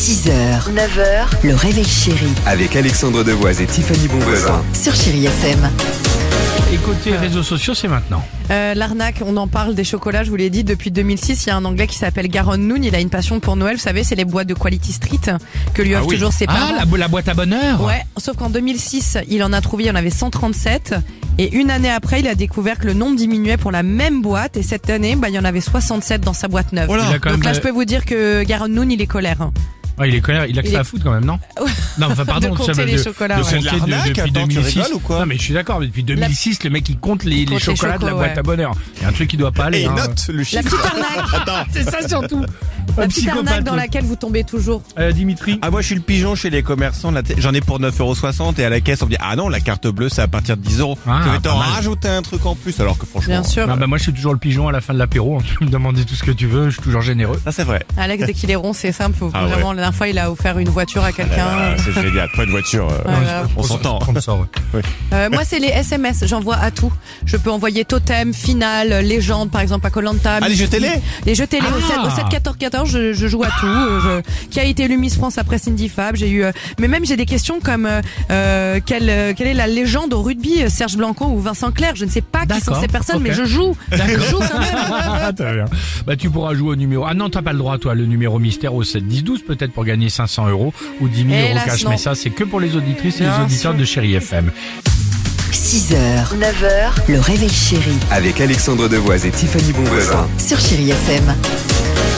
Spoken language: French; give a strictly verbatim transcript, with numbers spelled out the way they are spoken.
six heures, neuf heures, le réveil chéri Avec Alexandre Devoise et Tiffany Bonvoisin. sur Chéri F M. Et côté réseaux sociaux, c'est maintenant. Euh, l'arnaque, on en parle des chocolats, je vous l'ai dit, depuis deux mille six, il y a un Anglais qui s'appelle Garon Noon, il a une passion pour Noël, vous savez, c'est les boîtes de Quality Street que lui offrent oui. toujours ses parents. Ah, la, bo- la boîte à bonheur. Ouais, sauf qu'en deux mille six, il en a trouvé, il y en avait cent trente-sept. Et une année après, il a découvert que le nombre diminuait pour la même boîte. Et cette année, bah, il y en avait soixante-sept dans sa boîte neuve. Il a quand Donc même, là, euh, je peux vous dire que Garon Noon, il est colère. hein. Ouais, il est colère, il a que Il ça est- à foutre quand même, non? Non, enfin, pardon, De compter ça va les de, chocolats, de ouais. compter C'est de de- l'arnaque, depuis attends, tu deux mille six. rigoles ou quoi? Non, mais je suis d'accord, mais depuis deux mille six, le mec il compte les, les compte les chocolats de la chocos, boîte ouais. à bonheur. Il y a un truc qui doit pas aller. Et il hein. note le La chiffre. petite arnaque, C'est ça surtout. la Un petite arnaque psychopathe. dans laquelle vous tombez toujours. Euh, Dimitri. Ah, moi je suis le pigeon chez les commerçants. la t- J'en ai pour neuf euros soixante et à la caisse on me dit ah non, la carte bleue c'est à partir de dix euros. Ah, Je vais pas t'en mal. rajouter un truc en plus alors que franchement. Bien sûr. Ah bah moi je suis toujours le pigeon à la fin de l'apéro. Tu peux me demander tout ce que tu veux, je suis toujours généreux. Ça c'est vrai. Alex, dès qu'il est rond, c'est simple. Faut Ah ouais. vraiment, la dernière fois, il a offert une voiture à quelqu'un. Ah, c'est génial. Pas de voiture. euh, Ouais, grave. on s'entend. Comme ça, ouais. Euh, moi, c'est les S M S. J'envoie à tout. Je peux envoyer totem, finale, légende, par exemple, à Koh-Lanta. Ah, les jeux télé? Les jeux télé. Au sept- Ah. Au sept quatorze quatorze, je, je joue à tout. Euh, je- qui a été élu Miss France après Cindy Fab. J'ai eu, euh, mais même j'ai des questions comme euh, euh, quelle, euh, quelle est la légende au rugby, euh, Serge Blanco ou Vincent Clerc. Je ne sais pas qui sont D'accord, ces personnes, ok. mais je joue. Je joue quand même. Très bien. Bah tu pourras jouer au numéro. Ah non, t'as pas le droit toi, le numéro mystère au sept dix douze peut-être pour gagner cinq cents euros ou dix mille euros Hélas, cash. non. Mais ça c'est que pour les auditrices et les Bien auditeurs sûr. de Chéri F M. six heures, neuf heures, le réveil chéri Avec Alexandre Devoise et Tiffany Bonvoisin. sur Chéri F M.